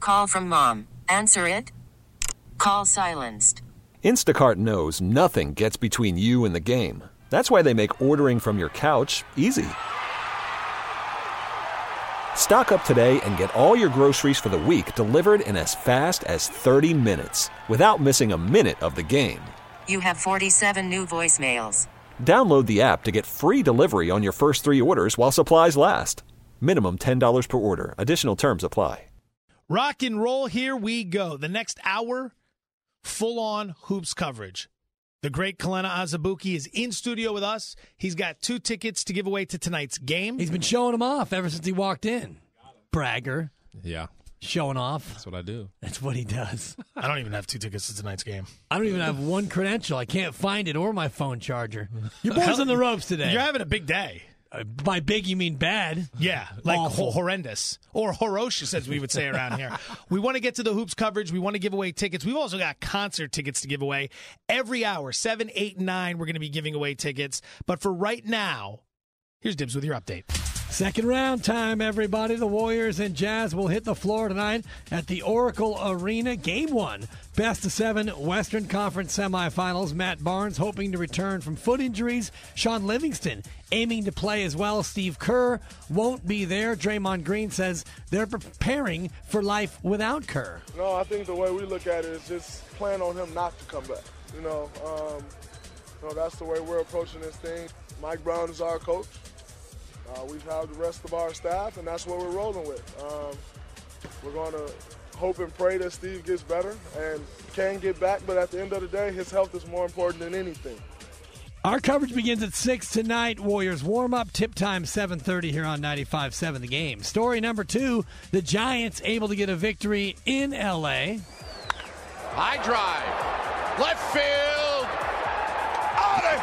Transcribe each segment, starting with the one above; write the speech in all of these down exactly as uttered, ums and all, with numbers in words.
Call from mom. Answer it. Call silenced. Instacart knows nothing gets between you and the game. That's why they make ordering from your couch easy. Stock up today and get all your groceries for the week delivered in as fast as thirty minutes without missing a minute of the game. You have forty-seven new voicemails. Download the app to get free delivery on your first three orders while supplies last. Minimum ten dollars per order. Additional terms apply. Rock and roll, here we go. The next hour, full-on hoops coverage. The great Kalena Azubuike is in studio with us. He's got two tickets to give away to tonight's game. He's been showing them off ever since he walked in. Bragger. Yeah. Showing off. That's what I do. That's what he does. I don't even have two tickets to tonight's game. I don't even have one credential. I can't find it or my phone charger. Your boy's on the ropes today. You're having a big day. Uh, by big, you mean bad? Yeah, like Awful. ho- horrendous. Or horrocious, as we would say around here. We want to get to the hoops coverage. We want to give away tickets. We've also got concert tickets to give away. Every hour, seven, eight, and nine, we're going to be giving away tickets. But for right now, here's Dibs with your update. Second round time, everybody. The Warriors and Jazz will hit the floor tonight at the Oracle Arena. Game one, best of seven Western Conference semifinals. Matt Barnes hoping to return from foot injuries. Sean Livingston aiming to play as well. Steve Kerr won't be there. Draymond Green says they're preparing for life without Kerr. No, I think the way we look at it is just plan on him not to come back. You know, um, you know that's the way we're approaching this thing. Mike Brown is our coach. Uh, we have the rest of our staff, and that's what we're rolling with. Um, we're going to hope and pray that Steve gets better and can get back, but at the end of the day, his health is more important than anything. Our coverage begins at six tonight. Warriors warm-up, tip time seven thirty here on ninety-five point seven The Game. Story number two, the Giants able to get a victory in L A. High drive, left field, out of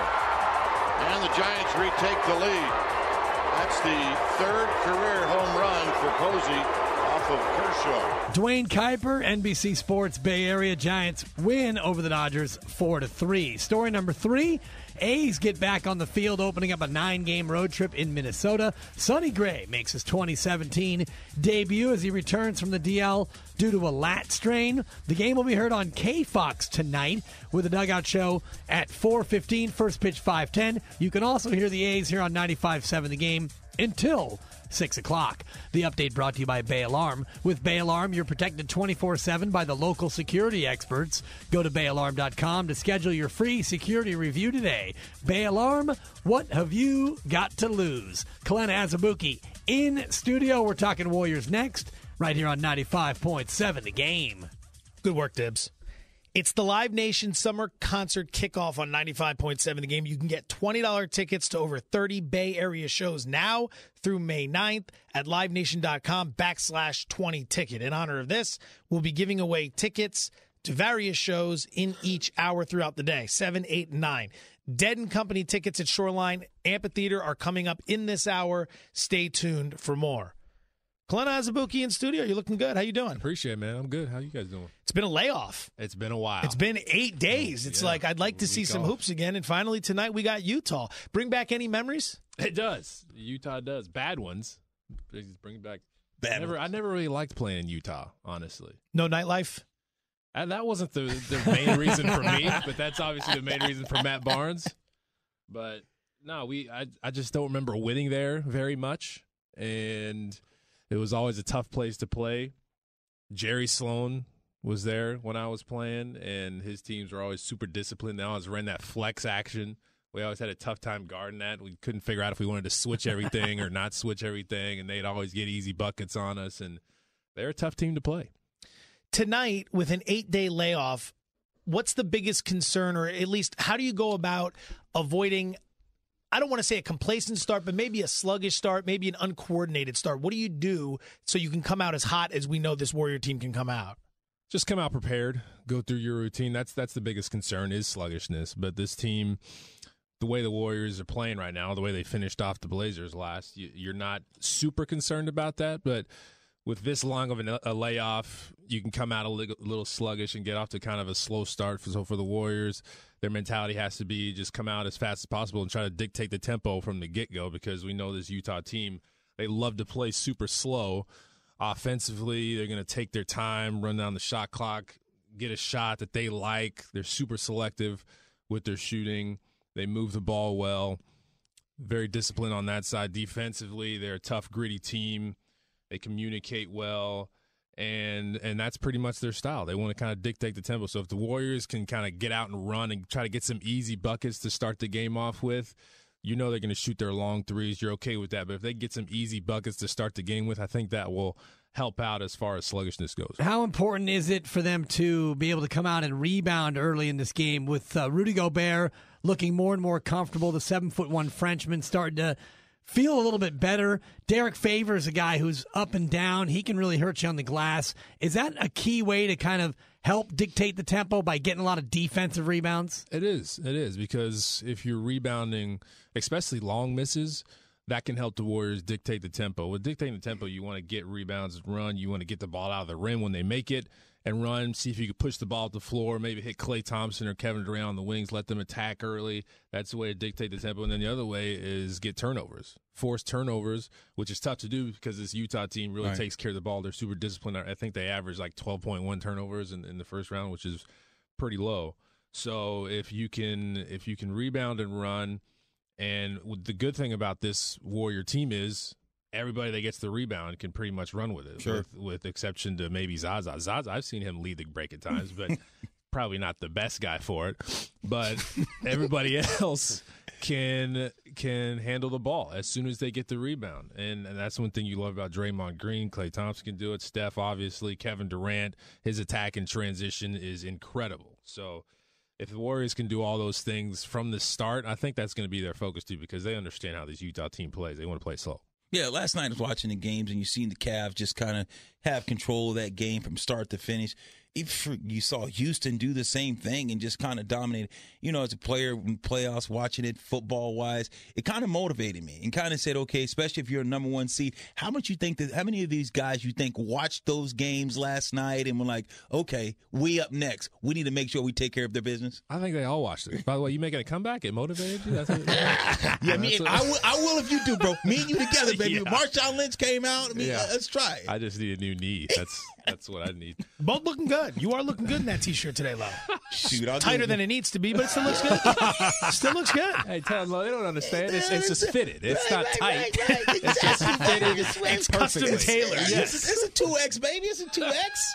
here. And the Giants retake the lead. That's the third career home run for Posey off of Kershaw. Dwayne Kuiper, N B C Sports Bay Area. Giants win over the Dodgers four to three. Story number three, A's get back on the field, opening up a nine-game road trip in Minnesota. Sonny Gray makes his twenty seventeen debut as he returns from the D L due to a lat strain. The game will be heard on K-Fox tonight with a Dugout Show at four fifteen, first pitch five ten. You can also hear the A's here on ninety-five point seven The Game until six o'clock. The update brought to you by Bay Alarm. With Bay Alarm, you're protected twenty-four seven by the local security experts. Go to bay alarm dot com to schedule your free security review today. Bay Alarm, what have you got to lose? Kalena Azubuike in studio. We're talking Warriors next, right here on ninety-five point seven The Game. Good work, Dibs. It's the Live Nation Summer Concert Kickoff on ninety-five point seven The Game. You can get twenty dollars tickets to over thirty Bay Area shows now through May ninth at live nation dot com backslash 20 ticket. In honor of this, we'll be giving away tickets to various shows in each hour throughout the day, seven, eight, and nine. Dead and Company tickets at Shoreline Amphitheater are coming up in this hour. Stay tuned for more. Kalena Azubuike in studio. You're looking good. How you doing? Appreciate it, man. I'm good. How you guys doing? It's been a layoff. It's been a while. It's been eight days. It's yeah. like I'd like to see some off. hoops again. And finally tonight we got Utah. Bring back any memories? It does. Utah does. Bad ones. Just bring back. Bad I never, ones. I never really liked playing in Utah, honestly. No nightlife? And that wasn't the, the main reason for me, but that's obviously the main reason for Matt Barnes. But no, we I, I just don't remember winning there very much. And it was always a tough place to play. Jerry Sloan was there when I was playing, and his teams were always super disciplined. They always ran that flex action. We always had a tough time guarding that. We couldn't figure out if we wanted to switch everything or not switch everything, and they'd always get easy buckets on us, and they're a tough team to play. Tonight, with an eight-day layoff, what's the biggest concern, or at least how do you go about avoiding – I don't want to say a complacent start, but maybe a sluggish start, maybe an uncoordinated start. What do you do so you can come out as hot as we know this Warrior team can come out? Just come out prepared, go through your routine. That's that's the biggest concern is sluggishness. But this team, the way the Warriors are playing right now, the way they finished off the Blazers last, you, you're not super concerned about that. But with this long of an, a layoff, you can come out a little, a little sluggish and get off to kind of a slow start. For, so for the Warriors, their mentality has to be just come out as fast as possible and try to dictate the tempo from the get-go, because we know this Utah team, they love to play super slow Offensively, they're going to take their time, run down the shot clock, get a shot that they like. They're super selective with their shooting. They move the ball well. Very disciplined on that side. Defensively, they're a tough, gritty team. They communicate well, and and that's pretty much their style. They want to kind of dictate the tempo. So if the Warriors can kind of get out and run and try to get some easy buckets to start the game off with, you know they're going to shoot their long threes. You're okay with that. But if they get some easy buckets to start the game with, I think that will help out as far as sluggishness goes. How important is it for them to be able to come out and rebound early in this game with uh, Rudy Gobert looking more and more comfortable, the seven foot one Frenchman starting to feel a little bit better? Derek Favors, a guy who's up and down. He can really hurt you on the glass. Is that a key way to kind of help dictate the tempo by getting a lot of defensive rebounds? It is. It is, because if you're rebounding, especially long misses, that can help the Warriors dictate the tempo. With dictating the tempo, you want to get rebounds and run. You want to get the ball out of the rim when they make it and run. See if you can push the ball up the floor, maybe hit Klay Thompson or Kevin Durant on the wings, let them attack early. That's the way to dictate the tempo. And then the other way is get turnovers, force turnovers, which is tough to do because this Utah team really right. takes care of the ball. They're super disciplined. I think they average like twelve point one turnovers in, in the first round, which is pretty low. So if you can if you can rebound and run, and the good thing about this Warrior team is everybody that gets the rebound can pretty much run with it, sure. with, with exception to maybe Zaza. Zaza, I've seen him lead the break at times, but probably not the best guy for it. But everybody else can can handle the ball as soon as they get the rebound. And, and that's one thing you love about Draymond Green. Klay Thompson can do it. Steph, obviously. Kevin Durant, his attack and transition is incredible. So if the Warriors can do all those things from the start, I think that's going to be their focus too, because they understand how this Utah team plays. They want to play slow. Yeah, last night I was watching the games, and you seen the Cavs just kind of have control of that game from start to finish. If you saw Houston do the same thing and just kind of dominate. You know, as a player in playoffs, watching it football-wise, it kind of motivated me and kind of said, okay, especially if you're a number one seed, how much you think that, how many of these guys you think watched those games last night and were like, okay, we up next. We need to make sure we take care of their business? I think they all watched it. By the way, you making a comeback? It motivated you? That's what, yeah, me, what, I, will, I will if you do, bro. Me and you together, baby. Yeah. Marshawn Lynch came out. I mean, yeah. let's try it. I just need a new knee. That's that's what I need. Both looking good. You are looking good in that T-shirt today, Lo. Shoot, I'll tighter than it needs to be, but it still looks good. Still looks good. Hey, tell them, Lo, they don't understand. It's, it's just fitted. It's right, not right, tight. Right, right. It's just fitted. It's custom tailored. Yes. It's, it's a two X, baby. It's a two X.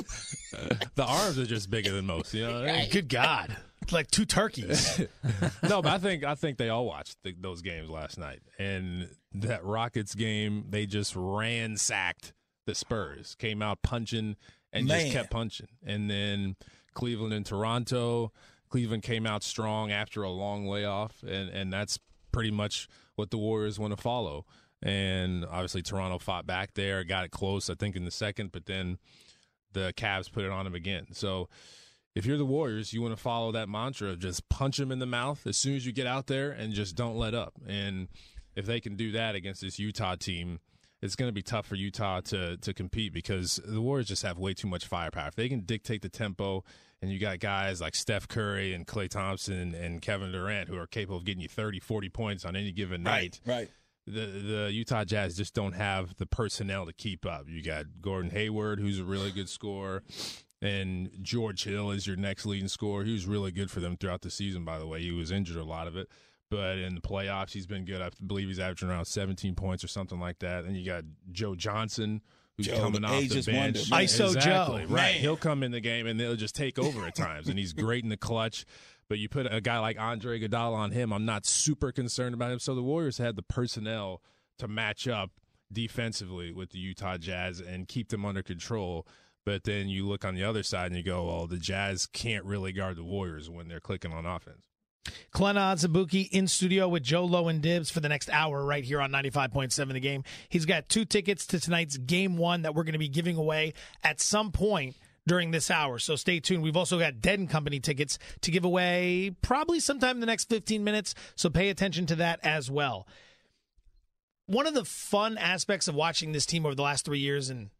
The arms are just bigger than most. You know. Right. Good God. Like two turkeys. No, but I think I think they all watched the, those games last night, and that Rockets game, they just ransacked the Spurs, came out punching and Man. just kept punching. And then Cleveland and Toronto, Cleveland came out strong after a long layoff, and and that's pretty much what the Warriors want to follow. And obviously Toronto fought back there, got it close, I think, in the second, but then the Cavs put it on them again. So if you're the Warriors, you want to follow that mantra of just punch them in the mouth as soon as you get out there and just don't let up. And if they can do that against this Utah team, it's going to be tough for Utah to to compete because the Warriors just have way too much firepower. If they can dictate the tempo, and you got guys like Steph Curry and Klay Thompson and Kevin Durant who are capable of getting you thirty, forty points on any given night, right, right. The, the Utah Jazz just don't have the personnel to keep up. You got Gordon Hayward, who's a really good scorer, and George Hill is your next leading scorer. He was really good for them throughout the season, by the way. He was injured a lot of it. But in the playoffs, he's been good. I believe he's averaging around seventeen points or something like that. And you got Joe Johnson, who's Joe, coming the off the bench. Wonder, I S O exactly, Joe. Right. Man. He'll come in the game, and they'll just take over at times. And he's great in the clutch. But you put a guy like Andre Iguodala on him, I'm not super concerned about him. So the Warriors had the personnel to match up defensively with the Utah Jazz and keep them under control. But then you look on the other side and you go, well, the Jazz can't really guard the Warriors when they're clicking on offense. Glenn Adzabuki in studio with Joe Lowe and Dibs for the next hour right here on ninety-five point seven The Game. He's got two tickets to tonight's Game one that we're going to be giving away at some point during this hour, so stay tuned. We've also got Dead and Company tickets to give away probably sometime in the next fifteen minutes, so pay attention to that as well. One of the fun aspects of watching this team over the last three years, and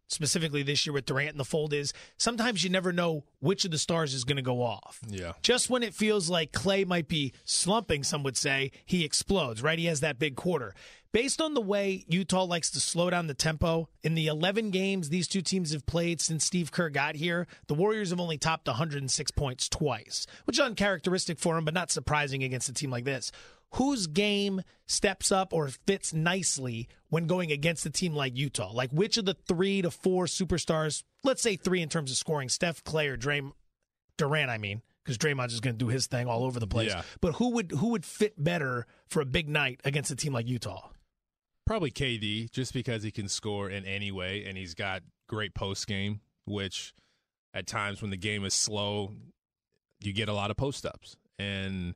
specifically this year with Durant in the fold, is sometimes you never know which of the stars is going to go off. Yeah. Just when it feels like Klay might be slumping, some would say, he explodes, right? He has that big quarter. Based on the way Utah likes to slow down the tempo, in the eleven games these two teams have played since Steve Kerr got here, the Warriors have only topped one hundred six points twice, which is uncharacteristic for them, but not surprising against a team like this. Whose game steps up or fits nicely when going against a team like Utah? Like, which of the three to four superstars, let's say three in terms of scoring, Steph, Klay, or Dray, Durant, I mean, because Draymond's just going to do his thing all over the place. Yeah. But who would who would fit better for a big night against a team like Utah? Probably K D, just because he can score in any way, and he's got great post game, which at times when the game is slow, you get a lot of post ups. And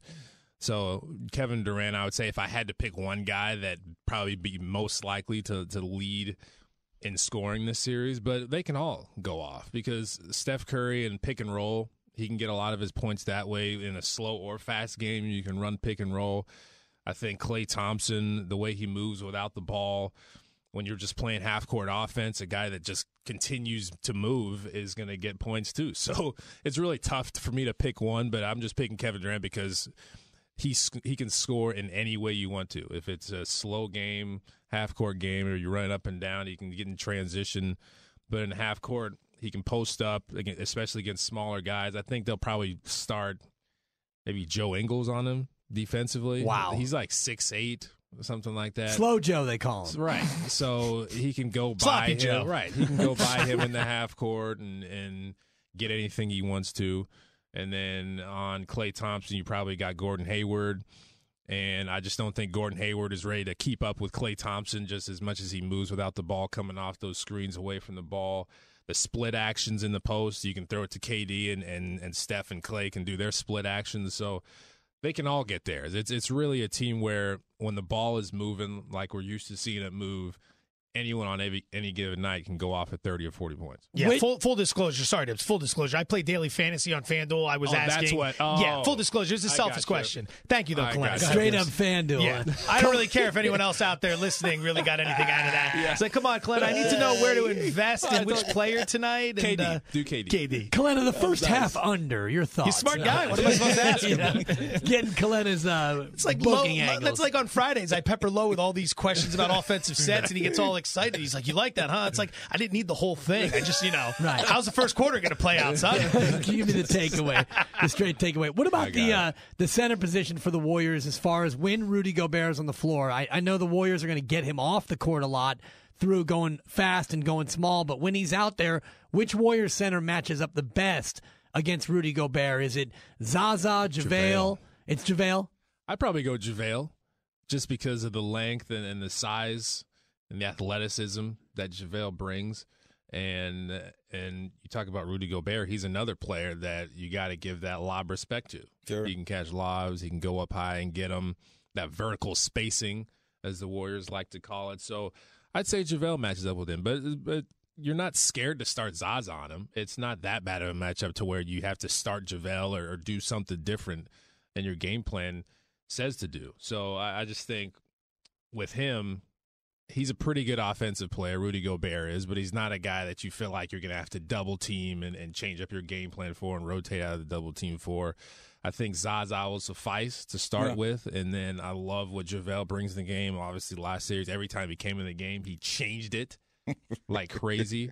so Kevin Durant, I would say if I had to pick one guy that probably be most likely to, to lead in scoring this series, but they can all go off because Steph Curry and pick and roll, he can get a lot of his points that way in a slow or fast game. You can run pick and roll. I think Klay Thompson, the way he moves without the ball, when you're just playing half-court offense, a guy that just continues to move is going to get points too. So it's really tough for me to pick one, but I'm just picking Kevin Durant because he he can score in any way you want to. If it's a slow game, half-court game, or you're running up and down, he can get in transition. But in half-court, he can post up, especially against smaller guys. I think they'll probably start maybe Joe Ingles on him. Defensively, wow, he's like six eight, something like that. Slow Joe, they call him. Right, so he can go by Sloppy him. Joe. Right, he can go by him in the half court and and get anything he wants to. And then on Klay Thompson, you probably got Gordon Hayward, and I just don't think Gordon Hayward is ready to keep up with Klay Thompson just as much as he moves without the ball coming off those screens away from the ball. The split actions in the post, you can throw it to K D, and and and Steph and Klay can do their split actions. So they can all get theirs. It's it's really a team where when the ball is moving, like we're used to seeing it move, anyone on any, any given night can go off at thirty or forty points. Yeah, Wait. full full disclosure. Sorry, Dibs. Full disclosure. I play daily fantasy on FanDuel. I was Oh, asking. that's what- oh. yeah, full disclosure. It's a I selfish gotcha. question. Thank you, though, I Clint. gotcha. Straight up FanDuel. Yeah, I don't really care if anyone else out there listening really got anything out of that. It's like, come on, Clint. I need to know where to invest in which player tonight. And, K D. uh, Do K D. K D. Kalena, the first half under, your thoughts? He's a smart guy. What am I supposed to ask him? Getting Kalena's uh, It's like low, booking angles. that's like on Fridays. I pepper Low with all these questions about offensive sets, and he gets all excited. He's like, "You like that, huh?" It's like I didn't need the whole thing. I just, you know, Right. how's the first quarter going to play out, son? Give me the takeaway, the straight takeaway. What about I the got uh, the center position for the Warriors as far as when Rudy Gobert is on the floor? I, I know the Warriors are going to get him off the court a lot through going fast and going small, but when he's out there, which Warriors center matches up the best against Rudy Gobert? Is it Zaza, JaVale? JaVale. It's JaVale? I'd probably go JaVale just because of the length and, and the size and the athleticism that JaVale brings. And and you talk about Rudy Gobert, he's another player that you got to give that lob respect to. Sure. He can catch lobs, he can go up high and get them, that vertical spacing, as the Warriors like to call it. So I'd say JaVale matches up with him. But but you're not scared to start Zaza on him. It's not that bad of a matchup to where you have to start JaVale or, or do something different than your game plan says to do. So I, I just think with him, he's a pretty good offensive player, Rudy Gobert is, but he's not a guy that you feel like you're going to have to double team and, and change up your game plan for and rotate out of the double team for. I think Zaza will suffice to start Yeah. with, and then I love what JaVale brings in the game. Obviously, last series, every time he came in the game, he changed it like crazy.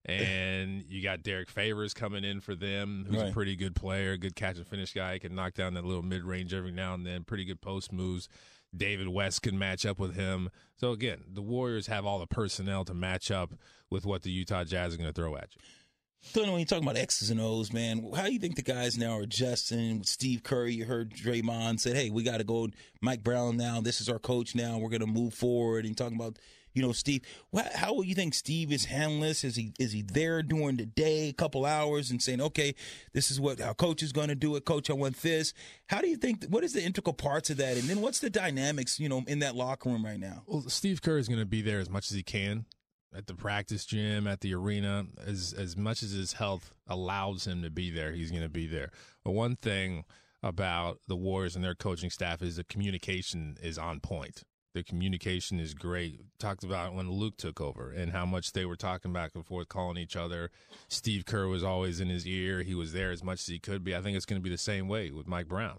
And you got Derek Favors coming in for them, who's Right. a pretty good player, good catch and finish guy. He can knock down that little mid-range every now and then, pretty good post moves. David West can match up with him. So, again, the Warriors have all the personnel to match up with what the Utah Jazz are going to throw at you. Tony, when you talk about X's and O's, man, how do you think the guys now are adjusting? With Steve Curry, you heard Draymond said, hey, we got to go Mike Brown now. This is our coach now. We're going to move forward. And you're talking about, you know, Steve. How do you think Steve is handling this? Is he is he there during the day, a couple hours, and saying, okay, this is what our coach is going to do it. Coach, I want this. How do you think, what is the integral parts of that? And then what's the dynamics, you know, in that locker room right now? Well, Steve Kerr is going to be there as much as he can at the practice gym, at the arena. As as much as his health allows him to be there, he's going to be there. But one thing about the Warriors and their coaching staff is the communication is on point. The communication is great. Talked about when Luke took over and how much they were talking back and forth, calling each other. Steve Kerr was always in his ear. He was there as much as he could be. I think it's going to be the same way with Mike Brown.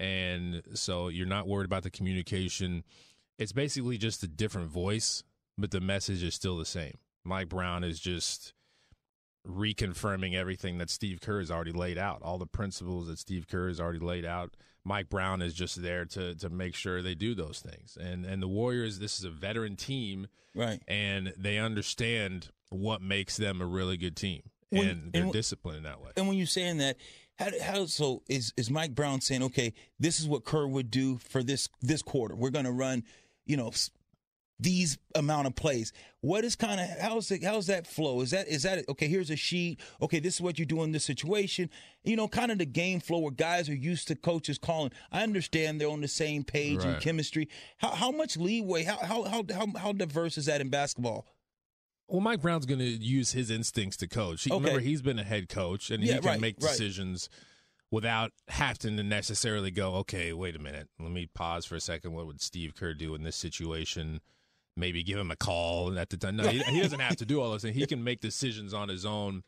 And so you're not worried about the communication. It's basically just a different voice, but the message is still the same. Mike Brown is just reconfirming everything that Steve Kerr has already laid out, all the principles that Steve Kerr has already laid out. Mike Brown is just there to to make sure they do those things. And and the Warriors, this is a veteran team, right? And they understand what makes them a really good team, when, and they're and, disciplined in that way. And when you're saying that, how, how so is is Mike Brown saying, okay, this is what Kerr would do for this this quarter? We're going to run, you know, these amount of plays. What is kind of how's it how's that flow? Is that is that okay? Here's a sheet. Okay, this is what you do in this situation. You know, kind of the game flow where guys are used to coaches calling. I understand they're on the same page right. in chemistry. How how much leeway? How how how how, how diverse is that in basketball? Well, Mike Brown's going to use his instincts to coach. He, okay. Remember, he's been a head coach, and yeah, he can right, make right. decisions without having to necessarily go, okay, wait a minute, let me pause for a second. What would Steve Kerr do in this situation? Maybe give him a call at the time. No, he, he doesn't have to do all those things. He can make decisions on his own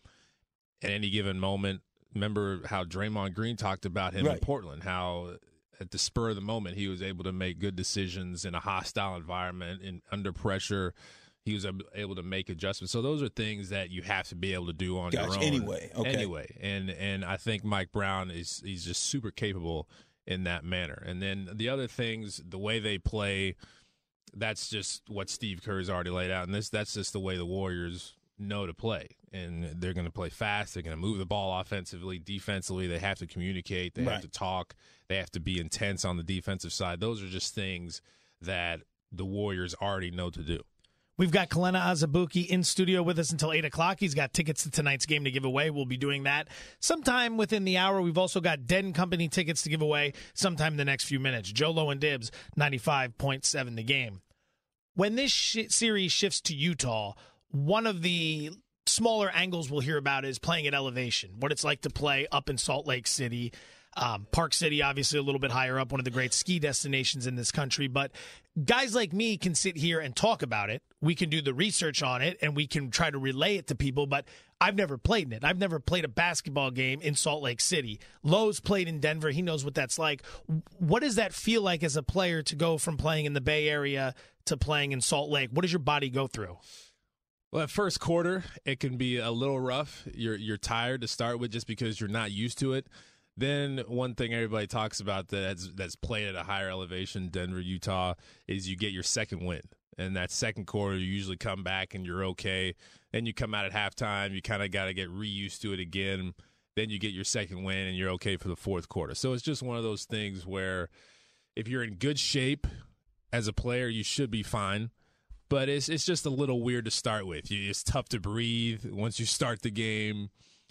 at any given moment. Remember how Draymond Green talked about him right. in Portland, how at the spur of the moment he was able to make good decisions in a hostile environment and under pressure. He was able to make adjustments. So those are things that you have to be able to do on gotcha. your own. Anyway, okay. Anyway, and and I think Mike Brown is he's just super capable in that manner. And then the other things, the way they play, that's just what Steve Kerr's already laid out. And this that's just the way the Warriors know to play. And they're going to play fast. They're going to move the ball offensively, defensively. They have to communicate. They right. have to talk. They have to be intense on the defensive side. Those are just things that the Warriors already know to do. We've got Kalena Azubuike in studio with us until eight o'clock. He's got tickets to tonight's game to give away. We'll be doing that sometime within the hour. We've also got Den Company tickets to give away sometime in the next few minutes. Joe Low and Dibs, ninety-five point seven the game. When this sh- series shifts to Utah, one of the smaller angles we'll hear about is playing at elevation, what it's like to play up in Salt Lake City. Um, Park City, obviously a little bit higher up, one of the great ski destinations in this country. But guys like me can sit here and talk about it. We can do the research on it, and we can try to relay it to people. But I've never played in it. I've never played a basketball game in Salt Lake City. Lowe's played in Denver. He knows what that's like. What does that feel like as a player to go from playing in the Bay Area to playing in Salt Lake? What does your body go through? Well, at first quarter, it can be a little rough. You're you're tired to start with just because you're not used to it. Then one thing everybody talks about that's, that's played at a higher elevation, Denver, Utah, is you get your second win. And that second quarter, you usually come back and you're okay. Then you come out at halftime, you kind of got to get re-used to it again. Then you get your second win and you're okay for the fourth quarter. So it's just one of those things where if you're in good shape as a player, you should be fine. But it's it's just a little weird to start with. It's tough to breathe once you start the game.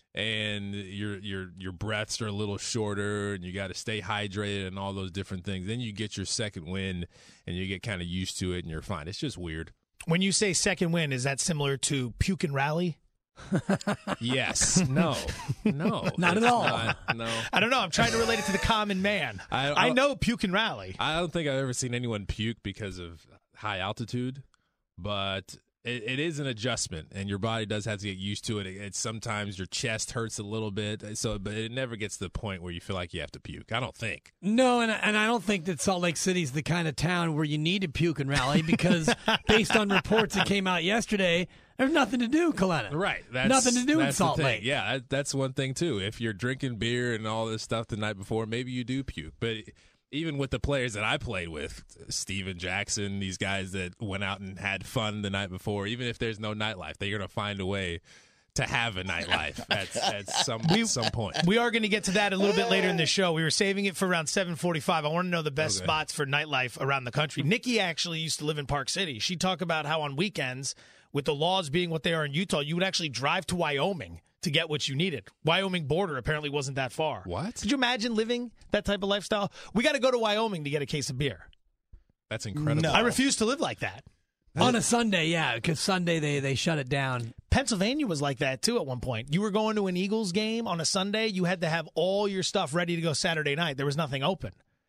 And your your your breaths are a little shorter, and you got to stay hydrated and all those different things. Then you get your second win, and you get kind of used to it, and you're fine. It's just weird. When you say second win, is that similar to puke and rally? Yes. No. No. Not at all. Not, no. I don't know. I'm trying to relate it to the common man. I, I know puke and rally. I don't think I've ever seen anyone puke because of high altitude, but It, it is an adjustment, and your body does have to get used to it. it. It's sometimes your chest hurts a little bit, so but it never gets to the point where you feel like you have to puke. I don't think. No, and and I don't think that Salt Lake City is the kind of town where you need to puke and rally because based on reports that came out yesterday, there's nothing to do, Kalena. Right. That's, nothing to do in that's Salt the thing. Lake. Yeah, that, that's one thing, too. If you're drinking beer and all this stuff the night before, maybe you do puke. But even with the players that I played with, Steven Jackson, these guys that went out and had fun the night before, even if there's no nightlife, they're going to find a way to have a nightlife at, at some we, some point. We are going to get to that a little bit later in the show. We were saving it for around seven forty-five. I want to know the best okay. spots for nightlife around the country. Nikki actually used to live in Park City. She talked about how on weekends, with the laws being what they are in Utah, you would actually drive to Wyoming to get what you needed. Wyoming border apparently wasn't that far. What? Could you imagine living that type of lifestyle? We got to go to Wyoming to get a case of beer. That's incredible. No. I refuse to live like that. On a Sunday, yeah, because Sunday they, they shut it down. Pennsylvania was like that, too, at one point. You were going to an Eagles game on a Sunday. You had to have all your stuff ready to go Saturday night. There was nothing open.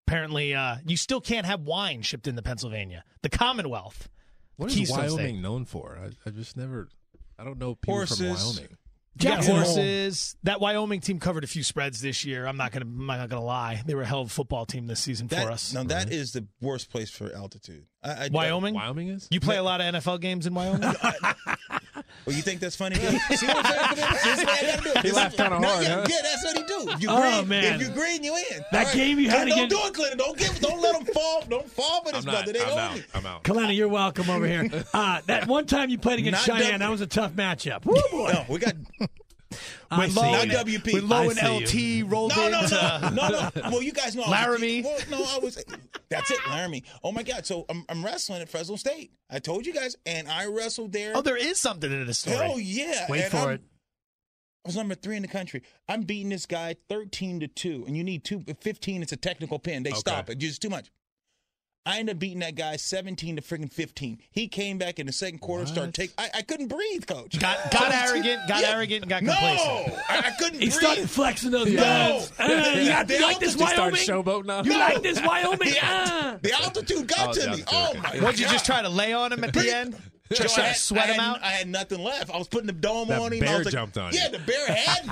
Apparently, uh, you still can't have wine shipped into Pennsylvania. The Commonwealth. What is Keystone Wyoming State. known for? I, I just never. I don't know people Horses. from Wyoming. You got Jackson Hole. horses. That Wyoming team covered a few spreads this year. I'm not gonna. I'm not gonna lie. They were a hell of a football team this season That, for us. Now, that is the worst place for altitude. I, I, Wyoming. Wyoming is. You play a lot of N F L games in Wyoming. Well, you think that's funny? See what I'm saying? Come here. This is what I gotta do. He laughed kinda No, hard, yeah, huh? yeah, that's what he do. If you Oh, green, man. if you green, you in. That All game you had Clinton, to Don't do it, Clinton. Don't give. Don't let them fall. Don't fall for this I'm not. brother. They I'm own out. it. I'm out. Kalena, you're welcome over here. Uh, that one time you played against Not Cheyenne, W- that was a tough matchup. Woo, boy. No, we got. I When see Lowe you. and, Not W P. when Lowe I and see L T rolled No, no, into no, no, no. Well, you guys know. I was a Laramie. kid. Well, no, I was. That's it, Laramie. Oh my God! So I'm, I'm wrestling at Fresno State. I told you guys, and I wrestled there. Oh, there is something in this story. Hell yeah! Wait And for I'm- it. I was number three in the country. I'm beating this guy thirteen to two, and you need two. fifteen, it's a technical pin. They Okay. stop it. Just too much. I ended up beating that guy seventeen to freaking fifteen. He came back in the second quarter, started take. I, I couldn't breathe, coach. Got got arrogant. Got Yeah. arrogant and got No, complacent. I, I couldn't He breathe. started flexing those No. guns. Uh, you, got, you like this They Started Wyoming? showboating now. You like this Wyoming? The, Ah. the altitude got Oh, to the me. altitude, Oh okay. my God! What'd you just try to lay on him at the end? So Just I try to had- sweat I him had- out? I had nothing left. I was putting the dome That on him. bear I was like, jumped on you. Yeah, the bear had me.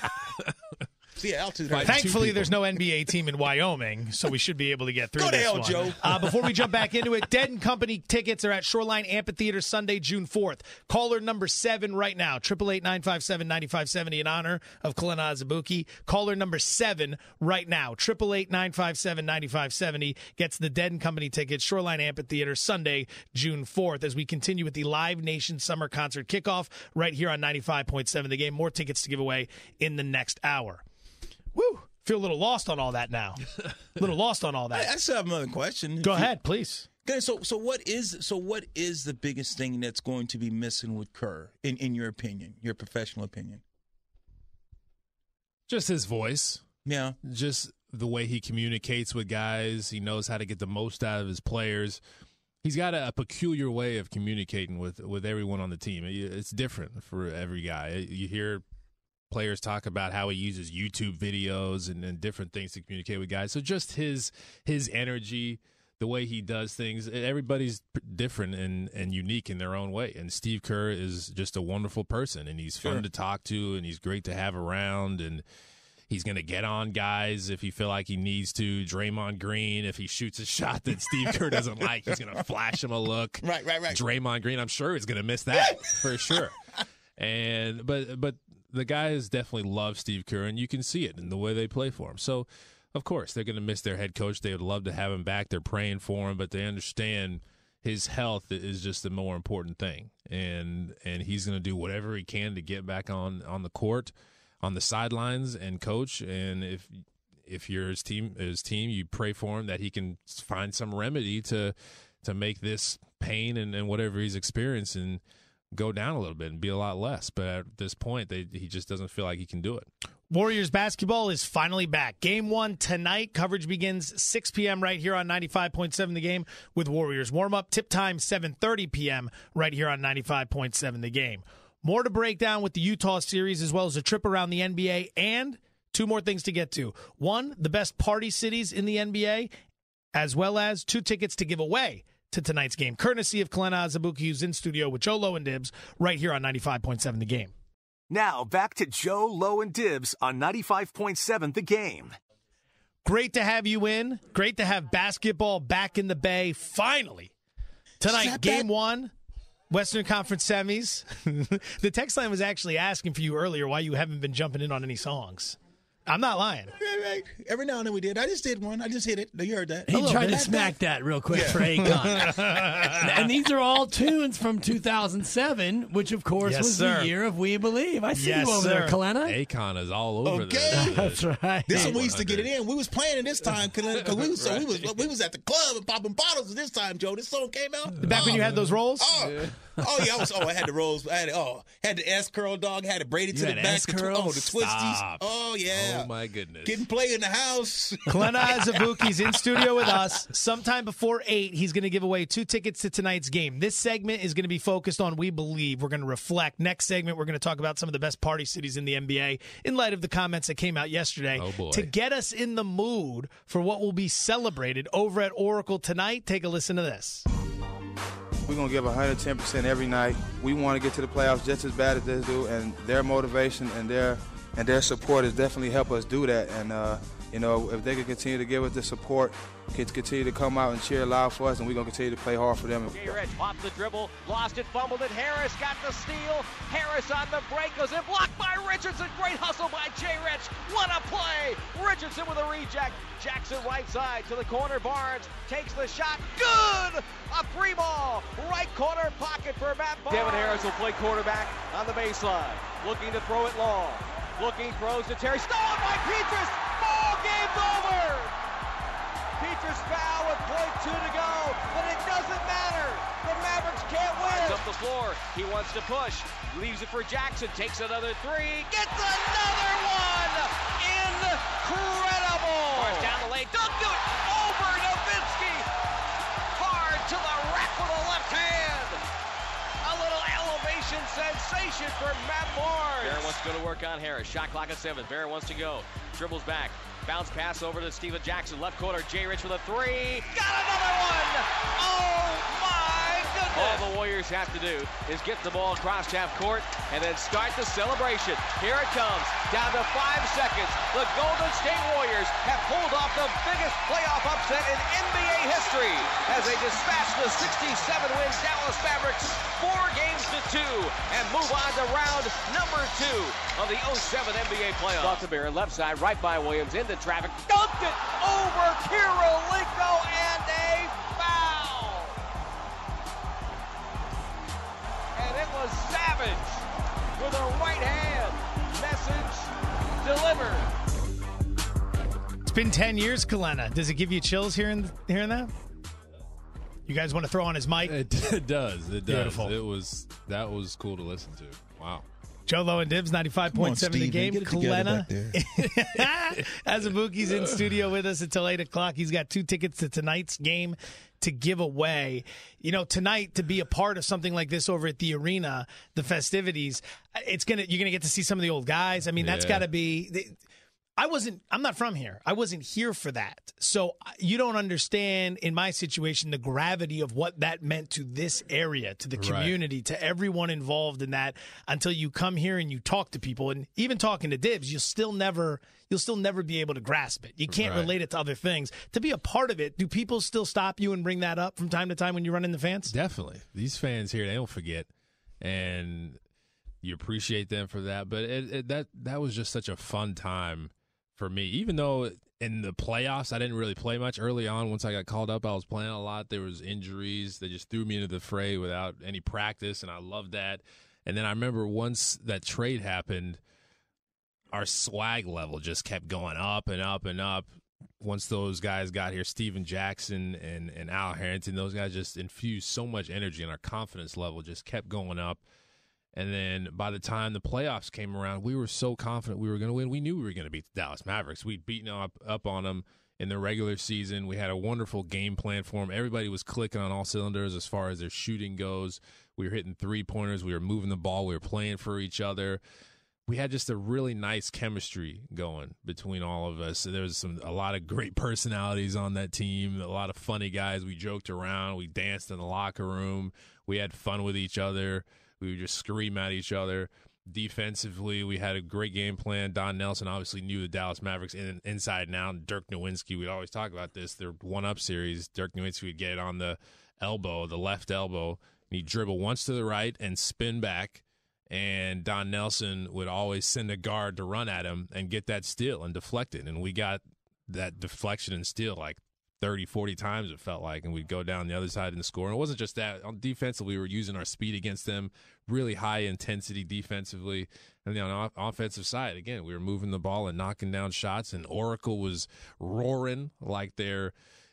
See, altitude. Fight. hurt. Thankfully, people. there's no N B A team in Wyoming, so we should be able to get through Go to this hell, one. Joe. Uh, before we jump back into it, Dead and Company tickets are at Shoreline Amphitheater Sunday, June fourth. Caller number seven right now, eight eight eight, nine five seven, nine five seven zero in honor of Kalena Azubuike. Caller number seven right now, eight eight eight, nine five seven, nine five seven zero gets the Dead and Company tickets, Shoreline Amphitheater Sunday, June fourth, as we continue with the Live Nation Summer Concert Kickoff right here on ninety-five point seven The Game. More tickets to give away in the next hour. Woo! Feel a little lost on all that now. A little lost on all I, I that. still have another question. Go If you- ahead, please. Okay, so so what is so what is the biggest thing that's going to be missing with Kerr, in, in your opinion, your professional opinion? Just his voice. Yeah. Just the way he communicates with guys. He knows how to get the most out of his players. He's got a, a peculiar way of communicating with, with everyone on the team. It- It's different for every guy. You hear players talk about how he uses YouTube videos and, and different things to communicate with guys. So just his his energy, the way he does things, everybody's p- different and, and unique in their own way. And Steve Kerr is just a wonderful person, and he's fun Sure. to talk to, and he's great to have around, and he's going to get on guys if he feel like he needs to. Draymond Green, if he shoots a shot that Steve Kerr doesn't like, he's going to flash him a look. Right, right, right. Draymond Green, I'm sure, is going to miss that for sure. And but but the guys definitely love Steve Kerr, and you can see it in the way they play for him. So, of course, they're going to miss their head coach. They would love to have him back. They're praying for him, but they understand his health is just the more important thing, and and he's going to do whatever he can to get back on on the court, on the sidelines, and coach. And if if you're his team, his team, you pray for him that he can find some remedy to to make this pain and, and whatever he's experiencing go down a little bit and be a lot less. But at this point, they, he just doesn't feel like he can do it. Warriors basketball is finally back. Game one tonight. Coverage begins six p.m. right here on ninety-five point seven The Game with Warriors warm-up. Tip time seven thirty p.m. right here on ninety-five point seven The Game. More to break down with the Utah series, as well as a trip around the N B A, and two more things to get to. One, the best party cities in the N B A, as well as two tickets to give away to tonight's game, courtesy of Kalena Azubuike, who's in studio with Joe Lowe and Dibs right here on ninety-five point seven The Game. Now, back to Joe, Lowe, and Dibs on ninety-five point seven The Game. Great to have you in. Great to have basketball back in the Bay, finally. Tonight, Slap game that. one, Western Conference semis. The text line was actually asking for you earlier why you haven't been jumping in on any songs. I'm not lying. Right, right. Every now and then we did. I just did one. I just hit it. You heard that. He little tried bit. to smack that real quick for Akon. And these are all tunes from two thousand seven, which, of course, Yes, was sir. the year of We Believe. I see Yes, you over there, sir. Kalena. Akon is all over Okay. there. That's right. This is when we used to get it in. We was playing it this time, Calusa. So we was Right. we was at the club and popping bottles this time, Joe. This song came out. Back when Oh. you had those rolls? Oh, oh yeah, I was. Oh, I had the rolls. I had oh, had the S curl dog. Had the braided to You the had back. S the tw- curl? oh, the twisties. Stop. Oh yeah. Yeah. Oh, my goodness. Getting play in the house. Kalena Azubuike's in studio with us. Sometime before eight, he's going to give away two tickets to tonight's game. This segment is going to be focused on We Believe. We're going to reflect. Next segment, we're going to talk about some of the best party cities in the N B A in light of the comments that came out yesterday. Oh, boy. To get us in the mood for what will be celebrated over at Oracle tonight, take a listen to this. We're going to give one hundred ten percent every night. We want to get to the playoffs just as bad as they do, and their motivation and their and their support has definitely helped us do that. And, uh, you know, if they can continue to give us the support, can continue to come out and cheer loud for us, and we're going to continue to play hard for them. Jay Rich popped the dribble, lost it, fumbled it. Harris got the steal. Harris on the break, goes in, blocked by Richardson. Great hustle by Jay Rich. What a play! Richardson with a reject. Jackson right side to the corner. Barnes takes the shot. Good! A free ball. Right corner pocket for Matt Barnes. Devin Harris will play quarterback on the baseline. Looking to throw it long. Looking, throws to Terry. Stolen by Petrus. Ball game's over. Petrus foul with point two to go, but it doesn't matter. The Mavericks can't win. Up the floor. He wants to push. Leaves it for Jackson. Takes another three. Gets another one. Incredible. Barnes down the lane. Don't do it. Over Nowitzki. Hard to the rack with a left hand. A little elevation sensation for Matt Barnes. Bear wants to go to work on Harris. Shot clock at seven. Bear wants to go. Dribbles back. Bounce pass over to Steven Jackson. Left corner. Jay Rich with a three. Got another one. Oh, my goodness. All the Warriors have to do is get the ball across half court and then start the celebration. Here it comes. Down to five seconds. The Golden State Warriors have pulled off the biggest playoff upset in N B A history as they dispatch the sixty-seven win Dallas Mavericks four games to two and move on to round number two of the oh seven N B A playoffs. Off the Bear, left side, right by Williams, into traffic, dunked it over Kirilenko, and a foul. And it was Savage with a right hand. Message delivered. It's been ten years, Kalena. Does it give you chills hearing, hearing that? You guys want to throw on his mic? It, it does. It does. Beautiful. It was that was cool to listen to. Wow. Joe Low and Dibs, ninety-five point seven the game. Kalena Azubuike's in studio with us until eight o'clock. He's got two tickets to tonight's game to give away. You know, tonight, to be a part of something like this over at the arena, the festivities, it's gonna you're gonna get to see some of the old guys. I mean, that's Yeah. got to be. I wasn't, I'm not from here. I wasn't here for that. So you don't understand, in my situation, the gravity of what that meant to this area, to the Right. community, to everyone involved in that until you come here and you talk to people. And even talking to Dibs, you'll still never, you'll still never be able to grasp it. You can't Right. relate it to other things. To be a part of it, do people still stop you and bring that up from time to time when you run in the fans? Definitely. These fans here, they don't forget. And you appreciate them for that. But it, it, that that was just such a fun time for me. Even though in the playoffs, I didn't really play much early on. Once I got called up, I was playing a lot. There was injuries. They just threw me into the fray without any practice, and I loved that. And then I remember once that trade happened, our swag level just kept going up and up and up. Once those guys got here, Steven Jackson and, and Al Harrington, those guys just infused so much energy, and our confidence level just kept going up. And then by the time the playoffs came around, we were so confident we were going to win. We knew we were going to beat the Dallas Mavericks. We'd beaten up, up on them in the regular season. We had a wonderful game plan for them. Everybody was clicking on all cylinders as far as their shooting goes. We were hitting three-pointers. We were moving the ball. We were playing for each other. We had just a really nice chemistry going between all of us. There was some a lot of great personalities on that team, a lot of funny guys. We joked around. We danced in the locker room. We had fun with each other. We would just scream at each other. Defensively, we had a great game plan. Don Nelson obviously knew the Dallas Mavericks in, inside and out. Dirk Nowitzki, we always talk about this, their one-up series. Dirk Nowitzki would get it on the elbow, the left elbow, and he'd dribble once to the right and spin back. And Don Nelson would always send a guard to run at him and get that steal and deflect it. And we got that deflection and steal like thirty, forty times, it felt like, and we'd go down the other side and score. And it wasn't just that. On defensively, we were using our speed against them, really high intensity defensively. And then on the offensive side, again, we were moving the ball and knocking down shots, and Oracle was roaring like they're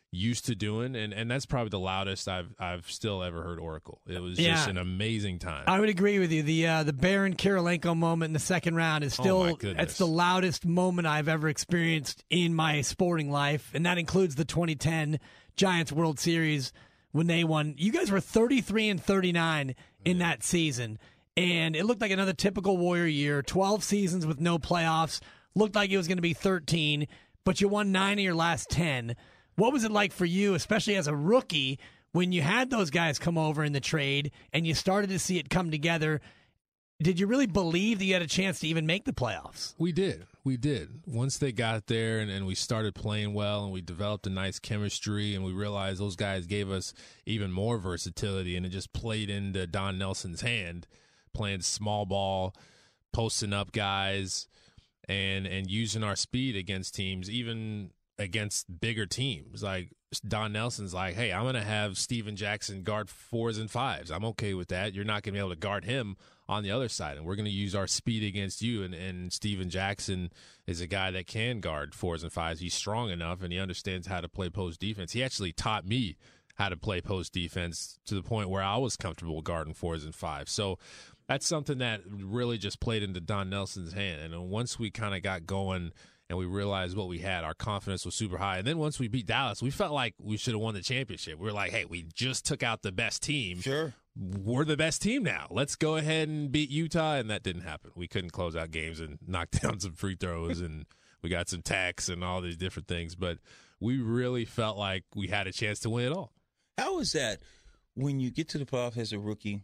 used to doing, and, and that's probably the loudest I've I've still ever heard Oracle. It was Yeah. just an amazing time. I would agree with you. The uh, the Baron Kirilenko moment in the second round is Oh, still my goodness. it's the loudest moment I've ever experienced in my sporting life, and that includes the twenty ten Giants World Series when they won. You guys were thirty-three and thirty-nine in Yeah. that season, and it looked like another typical Warrior year. twelve seasons with no playoffs. Looked like it was going to be thirteen, but you won nine of your last ten. What was it like for you, especially as a rookie, when you had those guys come over in the trade and you started to see it come together? Did you really believe that you had a chance to even make the playoffs? We did. We did. Once they got there and, and we started playing well and we developed a nice chemistry and we realized those guys gave us even more versatility, and it just played into Don Nelson's hand, playing small ball, posting up guys, and and using our speed against teams, even against bigger teams. Like Don Nelson's like, hey, I'm going to have Steven Jackson guard fours and fives. I'm okay with that. You're not going to be able to guard him on the other side, and we're going to use our speed against you. And, and Steven Jackson is a guy that can guard fours and fives. He's strong enough, and he understands how to play post defense. He actually taught me how to play post defense to the point where I was comfortable guarding fours and fives. So that's something that really just played into Don Nelson's hand. And then once we kind of got going and we realized what we had, our confidence was super high. And then once we beat Dallas, we felt like we should have won the championship. We were like, hey, we just took out the best team. Sure. We're the best team now. Let's go ahead and beat Utah. And that didn't happen. We couldn't close out games and knock down some free throws, and we got some tacks and all these different things. But we really felt like we had a chance to win it all. How is that when you get to the playoffs as a rookie?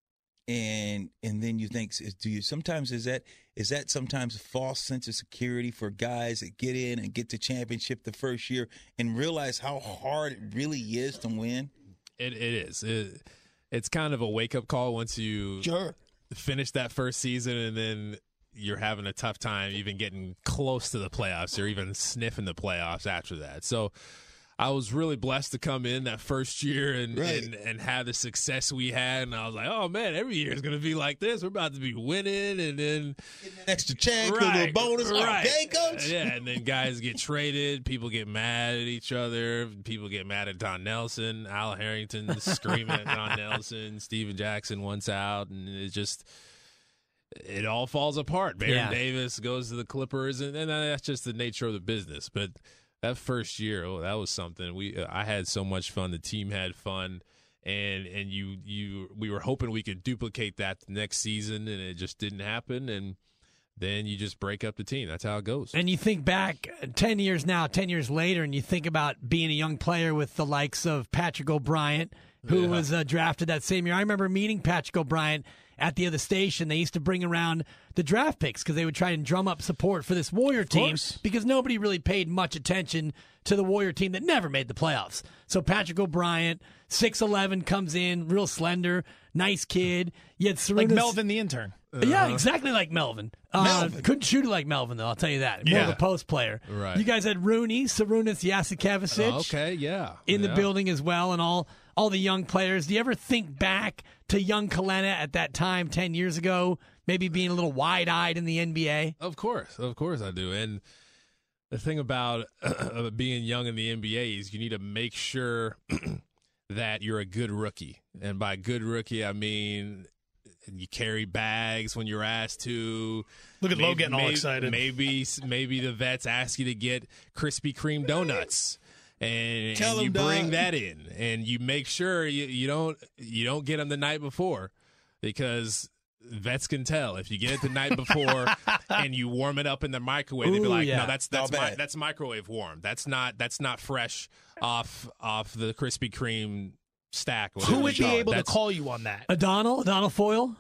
And and then you think, do you sometimes is that is that sometimes a false sense of security for guys that get in and get the championship the first year and realize how hard it really is to win? It it is. It, it's kind of a wake up call once you sure. finish that first season, and then you're having a tough time even getting close to the playoffs or even sniffing the playoffs after that. So I was really blessed to come in that first year and, right. and, and have the success we had. And I was like, oh, man, every year is going to be like this. We're about to be winning. And then extra check, right, a little bonus. right. Okay, coach. Yeah, and then guys get traded. People get mad at each other. People get mad at Don Nelson. Al Harrington screaming at Don Nelson. Steven Jackson once out. And it just – it all falls apart. Baron Yeah. Davis goes to the Clippers. And, and that's just the nature of the business. But – that first year, oh, that was something. We I had so much fun. The team had fun, and and you you we were hoping we could duplicate that the next season, and it just didn't happen. And then you just break up the team. That's how it goes. And you think back ten years now, ten years later, and you think about being a young player with the likes of Patrick O'Brien, who Yeah. was uh, drafted that same year. I remember meeting Patrick O'Brien at the other station. They used to bring around the draft picks because they would try and drum up support for this Warrior team course. because nobody really paid much attention to the Warrior team that never made the playoffs. So Patrick O'Brien, six eleven, comes in, real slender, nice kid. You had Sarunas, Like Melvin the intern. Yeah, exactly like Melvin. Uh, Melvin. Couldn't shoot it like Melvin, though, I'll tell you that. More of Yeah. a post player. Right. You guys had Rooney, Sarunas Jasikevicic Oh, okay, yeah. in the Yeah. building as well, and all all the young players. Do you ever think back to young Kalena at that time ten years ago, maybe being a little wide-eyed in the N B A? Of course, of course I do. And the thing about uh, being young in the N B A is you need to make sure that you're a good rookie. And by good rookie, I mean you carry bags when you're asked to. Look at maybe, Lo getting all maybe, excited. Maybe maybe the vets ask you to get Krispy Kreme donuts. And, Tell and you them, bring Doc. that in, and you make sure you, you don't you don't get them the night before, because vets can tell if you get it the night before and you warm it up in the microwave. They'd be Ooh, like, yeah. "No, that's that's All my, bad. that's microwave warm. That's not that's not fresh off off the Krispy Kreme stack." whatever Who you would be call it. able to That's- call you on that? O'Donnell, O'Donnell Foyle,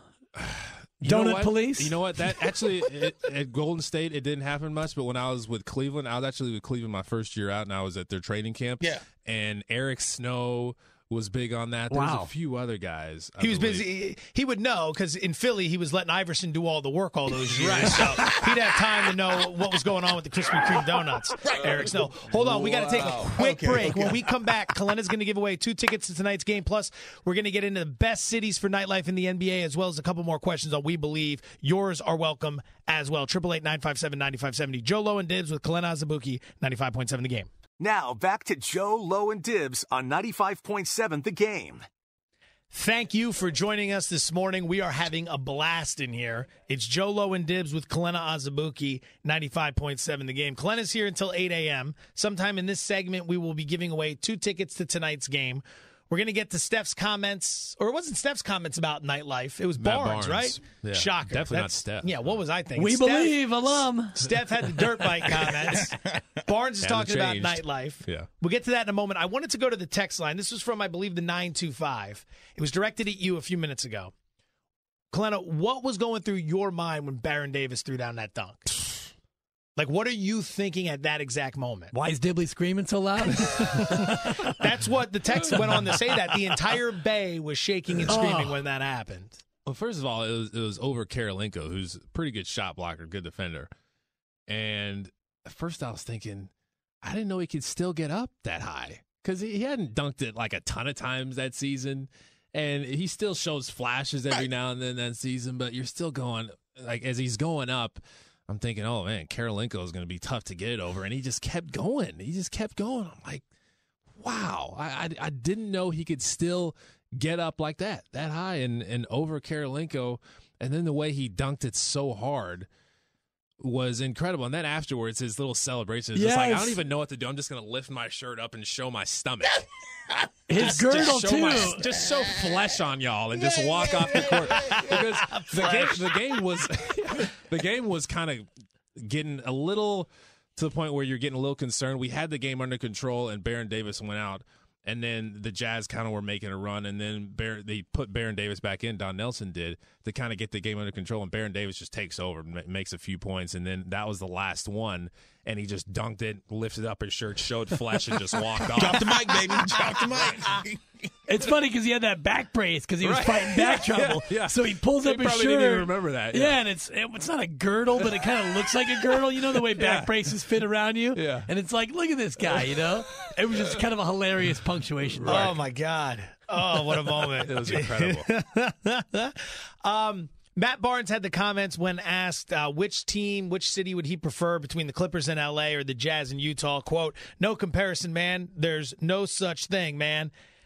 You know Donut what? Police? You know what? That actually it, at Golden State it didn't happen much, but when I was with Cleveland, I was actually with Cleveland my first year out, and I was at their training camp. Yeah. And Eric Snow was big on that. There Wow. was a few other guys. I He was believe. busy. He would know because in Philly he was letting Iverson do all the work all those years. So he'd have time to know what was going on with the Krispy Kreme donuts. Eric Snow. Hold on, we got to take a quick Okay, break. okay. When we come back, Kalena's going to give away two tickets to tonight's game. Plus, we're going to get into the best cities for nightlife in the N B A, as well as a couple more questions on We Believe. Yours are welcome as well. Triple eight nine five seven nine five seventy. Joe Low and Dibs with Kalena Azubuike, ninety five point seven The Game. Now back to Joe, Lowe, and Dibs on ninety-five point seven The Game. Thank you for joining us this morning. We are having a blast in here. It's Joe, Lowe, and Dibs with Kalena Azubuike, ninety-five point seven The Game. Kalena's here until eight a.m. Sometime in this segment, we will be giving away two tickets to tonight's game. We're going to get to Steph's comments, or it wasn't Steph's comments about nightlife. It was Matt Barnes, Barnes. right? Yeah, Shocker. definitely That's, not Steph. Yeah, what was I thinking? We Steph, believe, alum. Steph had the dirt bike comments. Barnes is Hasn't talking about changed. nightlife. Yeah. We'll get to that in a moment. I wanted to go to the text line. This was from, I believe, the nine two five. It was directed at you a few minutes ago. Kalena, what was going through your mind when Baron Davis threw down that dunk? Like, what are you thinking at that exact moment? Why is Dibley screaming so loud? That's what the text went on to say, that the entire Bay was shaking and screaming Oh. when that happened. Well, first of all, it was, it was over Karolinko, who's a pretty good shot blocker, good defender. And at first I was thinking, I didn't know he could still get up that high because he, he hadn't dunked it like a ton of times that season. And he still shows flashes every now and then that season, but you're still going, like, as he's going up, I'm thinking, oh, man, Karolinko is going to be tough to get over. And he just kept going. He just kept going. I'm like, wow, I, I, I didn't know he could still get up like that, that high and, and over Karolinko. And then the way he dunked it so hard was incredible. And then afterwards, his little celebration is just like, I don't even know what to do. I'm just going to lift my shirt up and show my stomach. His just, girdle, just show too. My, just show flesh on y'all and just walk off the court. Because the game, the game was the game was kind of getting a little to the point where you're getting a little concerned. We had the game under control, and Baron Davis went out. And then the Jazz kind of were making a run, and then Bar- they put Baron Davis back in. Don Nelson did to kind of get the game under control, and Baron Davis just takes over, and ma- makes a few points, and then that was the last one, and he just dunked it, lifted up his shirt, showed flesh, and just walked off. Drop the mic, baby. Drop the mic. It's funny because he had that back brace because he was Right. fighting back Yeah, trouble. yeah. So he pulls He up his probably shirt. didn't even remember that, Yeah, yeah. and it's it, it's not a girdle, but it kind of looks like a girdle. You know the way back Yeah. braces fit around you? Yeah. And it's like, look at this guy, you know? It was just kind of a hilarious punctuation mark. Oh, my God. Oh, what a moment. It was incredible. um, Matt Barnes had the comments when asked uh, which team, which city would he prefer between the Clippers in L A or the Jazz in Utah. Quote, no comparison, man. There's no such thing, man.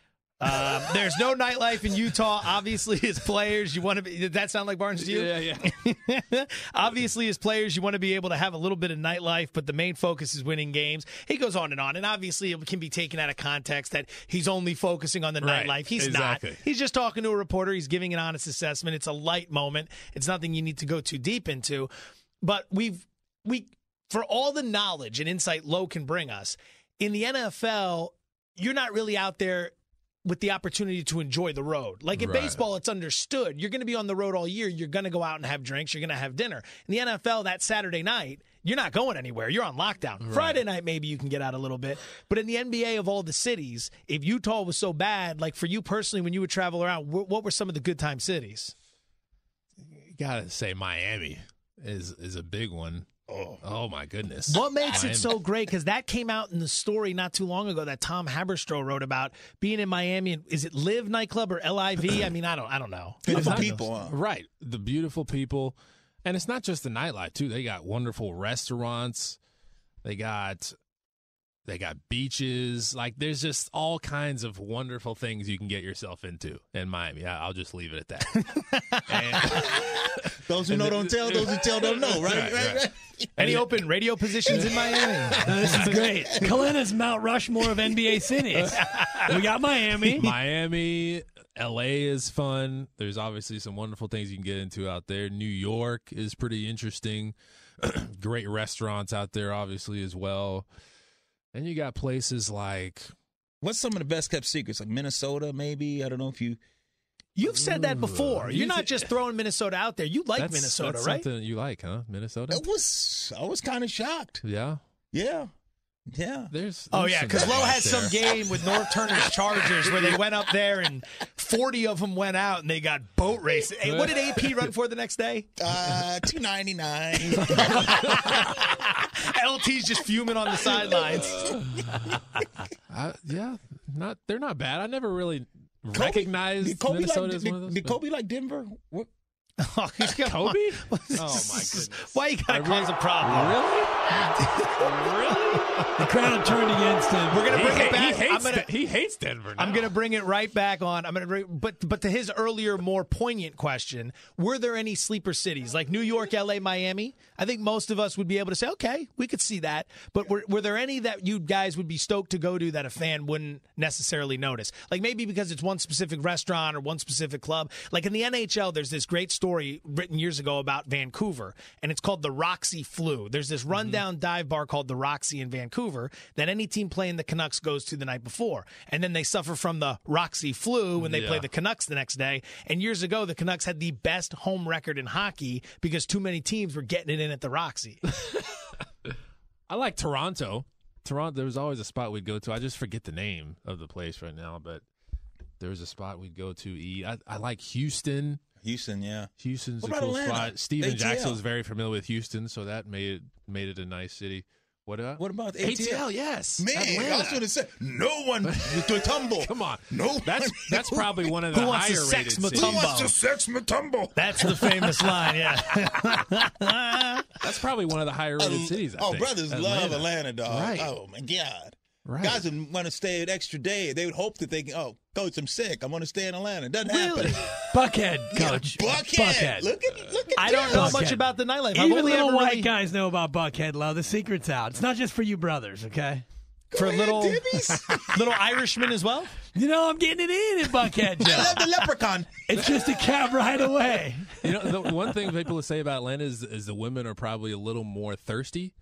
Uh, there's no nightlife in Utah. Obviously, as players, you want to be. Did that sound like Barnes to you? Yeah, yeah. Obviously, as players, you want to be able to have a little bit of nightlife, but the main focus is winning games. He goes on and on, and obviously, it can be taken out of context that he's only focusing on the Right. nightlife. He's Exactly. not. He's just talking to a reporter. He's giving an honest assessment. It's a light moment. It's nothing you need to go too deep into. But we've we for all the knowledge and insight Lowe can bring us in the N F L, you're not really out there with the opportunity to enjoy the road. Like in Right. baseball, it's understood. You're going to be on the road all year. You're going to go out and have drinks. You're going to have dinner. In the N F L, that Saturday night, you're not going anywhere. You're on lockdown. Right. Friday night, maybe you can get out a little bit. But in the N B A of all the cities, if Utah was so bad, like for you personally, when you would travel around, wh- what were some of the good time cities? You gotta say Miami is is a big one. Oh, oh my goodness! What makes Miami. it so great? Because that came out in the story not too long ago that Tom Haberstroh wrote about being in Miami. And is it Live nightclub or L I V? I mean, I don't, I don't know. Beautiful I'm not- people. Huh? Right. The beautiful people. And it's not just the nightlife, too. They got wonderful restaurants. They got they got beaches. Like, there's just all kinds of wonderful things you can get yourself into in Miami. I- I'll just leave it at that. And- Those who know don't tell. Those who tell don't know. Right. Right, Right. right. Right. Any open radio positions in Miami? This is great. Kalena's Mount Rushmore of N B A cities. We got Miami. Miami, L A is fun. There's obviously some wonderful things you can get into out there. New York is pretty interesting. Great restaurants out there, obviously, as well. And you got places like What's some of the best kept secrets? Like Minnesota, maybe. I don't know if you. You've said that before. You You're not thi- just throwing Minnesota out there. You like that's, Minnesota, that's right? something you like, huh? Minnesota? I was. I was kind of shocked. Yeah. Yeah. Yeah. There's. Oh there's yeah, some because guys Lowe out had there. some game with North Turner's Chargers where they went up there and forty of them went out and they got boat races. Hey, what did A P run for the next day? Uh, two ninety nine. L T's just fuming on the sidelines. I, yeah, not they're not bad. I never really recognized Did Kobe Minnesota like? as Did, one of those. did but- Kobe like Denver? What? Oh, he's got Kobe? Oh, my goodness. Why you got to cause a problem? Really? Really? The crowd turned against him. We're going to bring he, it back. He hates, I'm gonna, De- he hates Denver now. I'm going to bring it right back on. I'm going to bring, but but to his earlier, more poignant question: were there any sleeper cities like New York, L A, Miami? I think most of us would be able to say, okay, we could see that. But were were there any that you guys would be stoked to go to that a fan wouldn't necessarily notice? Like maybe because it's one specific restaurant or one specific club. Like in the N H L, there's this great story written years ago about Vancouver, and it's called the Roxy Flu. There's this rundown mm-hmm. dive bar called the Roxy in Vancouver that any team playing the Canucks goes to the night before. And then they suffer from the Roxy Flu when they yeah. play the Canucks the next day. And years ago, the Canucks had the best home record in hockey because too many teams were getting it in at the Roxy. I like Toronto. Toronto, there was always a spot we'd go to. I just forget the name of the place right now, but there was a spot we'd go to eat. I, I like Houston. Houston, yeah. Houston's what a about cool Atlanta? spot. Steven A T L. Jackson was very familiar with Houston, so that made it made it a nice city. What about? What about A T L? Yes, man. Atlanta. I was going to say no one to tumble. Come on, no. That's one, that's no. probably one of the Who wants higher to sex rated cities. Mutombo? Who wants to sex Mutombo? That's the famous line, yeah. That's probably one of the higher rated Uh, cities. I oh, think. brothers Atlanta. love Atlanta, dog. Right. Oh my God. Right. Guys would want to stay an extra day. They would hope that they can. Oh, coach, I'm sick. I want to stay in Atlanta. It doesn't Really? happen. Buckhead, coach. Yeah, Buckhead. Buckhead. Look at look at I don't know this. much about the nightlife. I've Even only little ever white really, guys know about Buckhead, Lo. The secret's out. It's not just for you brothers, okay? for ahead, little Dibbies. little Irishmen as well. You know, I'm getting it in at Buckhead, Joe. I love the leprechaun. It's just a cab ride away. You know, the one thing people say about Atlanta is, is the women are probably a little more thirsty.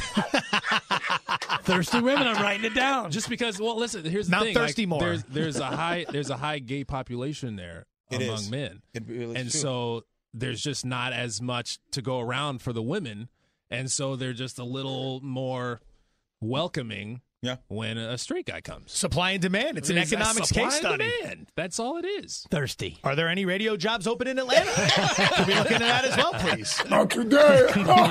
Thirsty women, I'm writing it down. Just because, well, listen, here's the Mount thing. Thirsty like, more. There's, there's a high there's a high gay population there It among is. men. It really is and true. so there's just not as much to go around for the women. And so they're just a little more welcoming Yeah. when a straight guy comes. Supply and demand. It's an It's a economics supply case and study. demand. That's all it is. Thirsty. Are there any radio jobs open in Atlanta? Could be looking at that as well, please. Not today.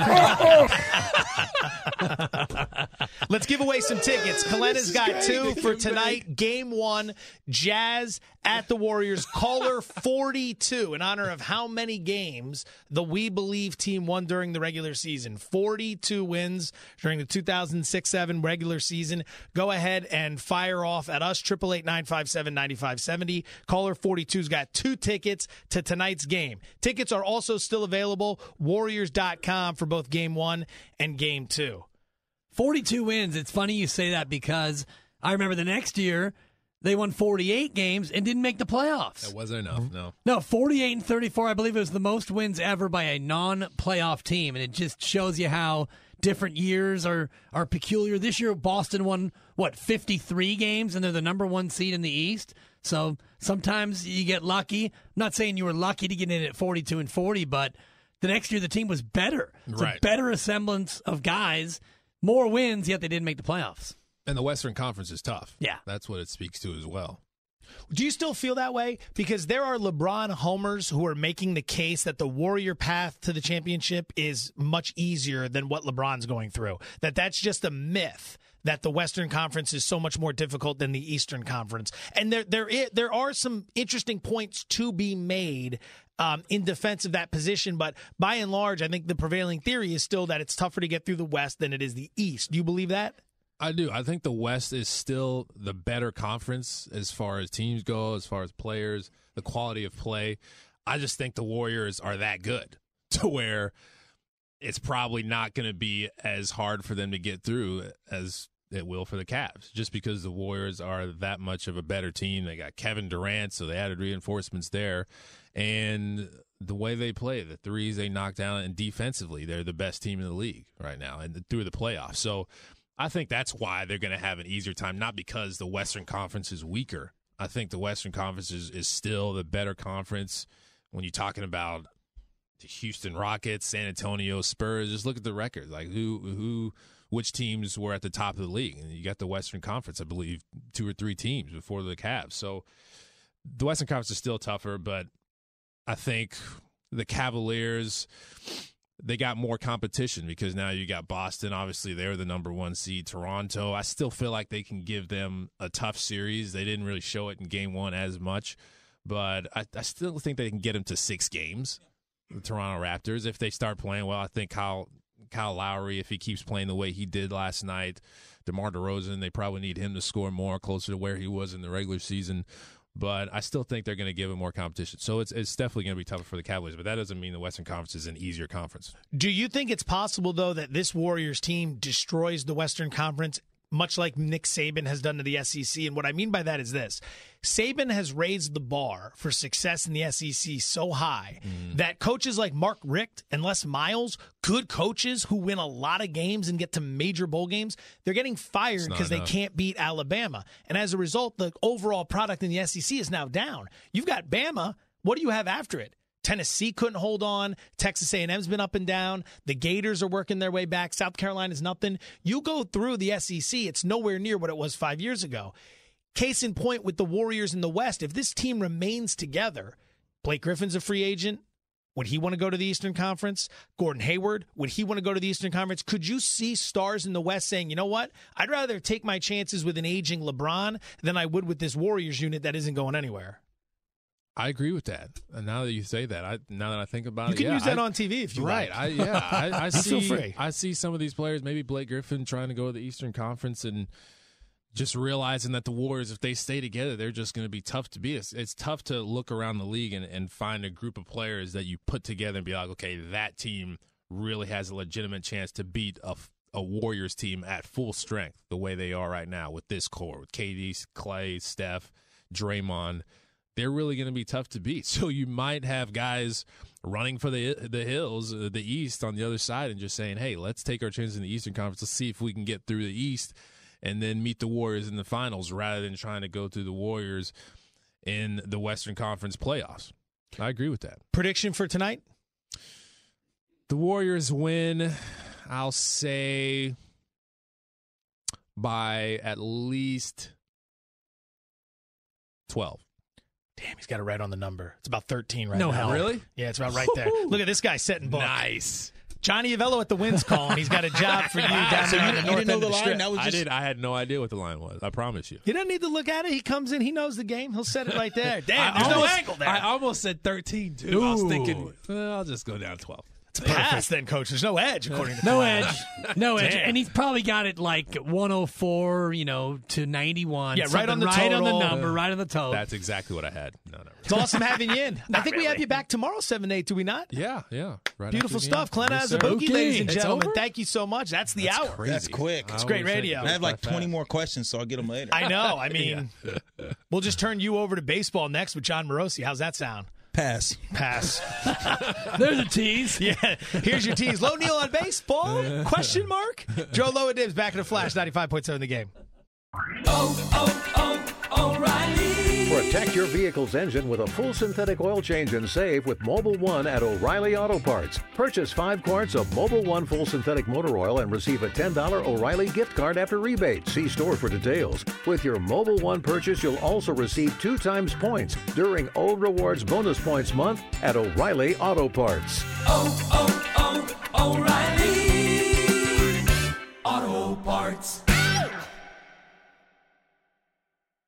Let's give away some tickets. Kalenna's got two for tonight. Game one, Jazz at the Warriors. Caller forty-two in honor of how many games the We Believe team won during the regular season. forty-two wins during the two thousand six seven regular season. Go ahead and fire off at us, eight eight eight, nine five seven, nine five seven zero. Caller forty-two's got two tickets to tonight's game. Tickets are also still available, warriors dot com for both game one and game two. forty-two wins. It's funny you say that because I remember the next year they won forty-eight games and didn't make the playoffs. That wasn't enough, no. No, forty-eight and thirty-four. I believe it was the most wins ever by a non-playoff team, and it just shows you how different years are are peculiar. This year, Boston won what fifty-three games, and they're the number one seed in the East. So sometimes you get lucky. I'm not saying you were lucky to get in at forty-two and forty, but the next year the team was better. It's Right. a better assemblance of guys, more wins, yet they didn't make the playoffs. And the Western Conference is tough. Yeah. That's what it speaks to as well. Do you still feel that way? Because there are LeBron homers who are making the case that the Warrior path to the championship is much easier than what LeBron's going through. That that's just a myth, that the Western Conference is so much more difficult than the Eastern Conference. And there there is, there are some interesting points to be made um, in defense of that position. But by and large, I think the prevailing theory is still that it's tougher to get through the West than it is the East. Do you believe that? I do. I think the West is still the better conference as far as teams go, as far as players, the quality of play. I just think the Warriors are that good to where it's probably not going to be as hard for them to get through as it will for the Cavs, just because the Warriors are that much of a better team. They got Kevin Durant, so they added reinforcements there. And the way they play, the threes they knock down, and defensively, they're the best team in the league right now and through the playoffs. So I think that's why they're going to have an easier time, not because the Western Conference is weaker. I think the Western Conference is, is still the better conference when you're talking about the Houston Rockets, San Antonio Spurs. Just look at the record. Like who, who, which teams were at the top of the league. And you got the Western Conference, I believe, two or three teams before the Cavs. So the Western Conference is still tougher, but I think the Cavaliers, they got more competition because now you got Boston. Obviously, they're the number one seed. Toronto, I still feel like they can give them a tough series. They didn't really show it in game one as much, but I, I still think they can get them to six games. the Toronto Raptors. If they start playing well, I think Kyle Kyle Lowry, if he keeps playing the way he did last night, DeMar DeRozan, they probably need him to score more, closer to where he was in the regular season. But I still think they're going to give him more competition. So it's it's definitely going to be tougher for the Cowboys, but that doesn't mean the Western Conference is an easier conference. Do you think it's possible, though, that this Warriors team destroys the Western Conference, much like Nick Saban has done to the S E C? And what I mean by that is this. Saban has raised the bar for success in the S E C so high mm. that coaches like Mark Richt and Les Miles, good coaches who win a lot of games and get to major bowl games, they're getting fired because they can't beat Alabama. And as a result, the overall product in the S E C is now down. You've got Bama. What do you have after it? Tennessee couldn't hold on. Texas A and M's been up and down. The Gators are working their way back. South Carolina's nothing. You go through the S E C, it's nowhere near what it was five years ago. Case in point with the Warriors in the West, if this team remains together, Blake Griffin's a free agent. Would he want to go to the Eastern Conference? Gordon Hayward, would he want to go to the Eastern Conference? Could you see stars in the West saying, you know what, I'd rather take my chances with an aging LeBron than I would with this Warriors unit that isn't going anywhere? I agree with that. And now that you say that, I now that I think about you it, you can yeah, use that I, on T V if you right. like. I, yeah, I, I see. Feel free. I see some of these players, maybe Blake Griffin, trying to go to the Eastern Conference and just realizing that the Warriors, if they stay together, they're just going to be tough to beat. It's, it's tough to look around the league and, and find a group of players that you put together and be like, okay, that team really has a legitimate chance to beat a, a Warriors team at full strength the way they are right now with this core, with K D, Clay, Steph, Draymond. They're really going to be tough to beat. So you might have guys running for the the hills, uh, the East on the other side, and just saying, hey, let's take our chances in the Eastern Conference. Let's see if we can get through the East and then meet the Warriors in the finals rather than trying to go through the Warriors in the Western Conference playoffs. I agree with that. Prediction for tonight? The Warriors win, I'll say, by at least twelve. Damn, he's got it right on the number. It's about thirteen right no now. No hell. Really? Yeah, it's about right there. Look at this guy setting book. Nice. Johnny Avello at the Wins calling. He's got a job for you down so there you, on the you north didn't know end the of the line? strip. That was I just... did. I had no idea what the line was. I promise you. You don't need to look at it. He comes in. He knows the game. He'll set it right there. Damn, I there's almost, no angle there. I almost said thirteen, too. Ooh. I was thinking, well, I'll just go down twelve. It's a pass then, Coach. There's no edge, according to No Flash. edge. No edge. Damn. And he's probably got it like one oh four, you know, to ninety-one. Yeah, right on the right total. on the number, right on the toe. That's exactly what I had. No, no. It's awesome having you in. I think really. we have you back tomorrow, seven to eight, do we not? Yeah, yeah. Right Beautiful after the stuff. game. Glenn Yes, Azabuki, sir. ladies and It's gentlemen. over? Thank you so much. That's the That's hour. crazy. That's quick. I It's great always say radio. it goes I have like by twenty fast. more questions, so I'll get them later. I know. I mean, we'll just turn you over to baseball next with John Morosi. How's that sound? Pass. Pass. There's a tease. Yeah. Here's your tease. Low Neal on baseball? Question mark? Joe Low and Dibs back in the Flash, ninety-five point seven The Game. Oh, oh, oh, O'Reilly. Protect your vehicle's engine with a full synthetic oil change and save with Mobile One at O'Reilly Auto Parts. Purchase five quarts of Mobile One full synthetic motor oil and receive a ten dollars O'Reilly gift card after rebate. See store for details. With your Mobile One purchase, you'll also receive two times points during O Rewards Bonus Points Month at O'Reilly Auto Parts. Oh, oh, oh, O'Reilly Auto Parts.